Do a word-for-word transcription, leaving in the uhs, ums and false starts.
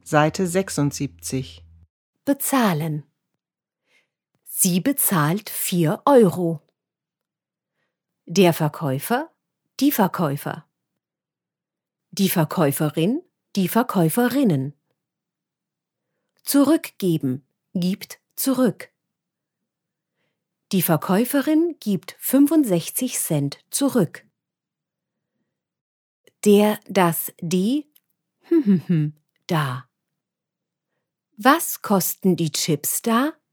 Seite sechsundsiebzig. Bezahlen. Sie bezahlt vier Euro. Der Verkäufer, die Verkäufer. Die Verkäuferin, die Verkäuferinnen. Zurückgeben, gibt zurück. Die Verkäuferin gibt fünfundsechzig Cent zurück. Der, das, die, hm, hm, hm, da. Was kosten die Chips da?